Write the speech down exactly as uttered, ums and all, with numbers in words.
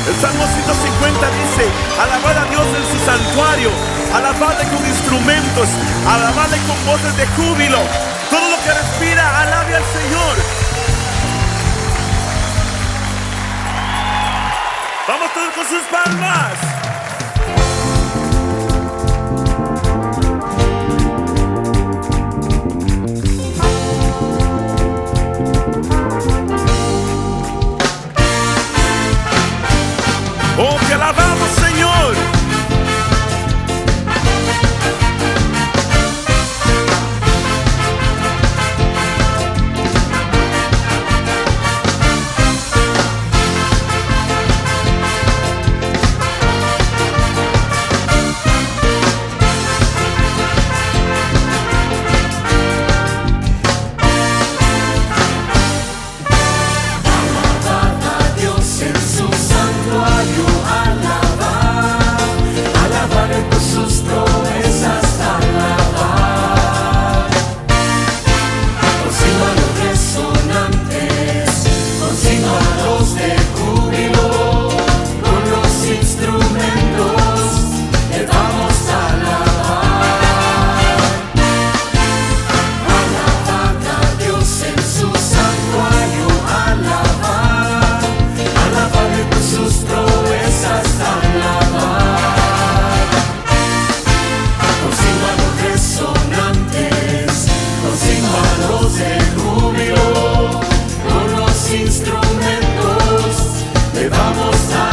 El Salmo ciento cincuenta dice: alabad a Dios en su santuario, alabadle con instrumentos, alabadle con voces de júbilo. Todo lo que respira, alabe al Señor. Vamos todos con sus palmas. Oh, te alabamos, Señor. Instrumentos, le vamos a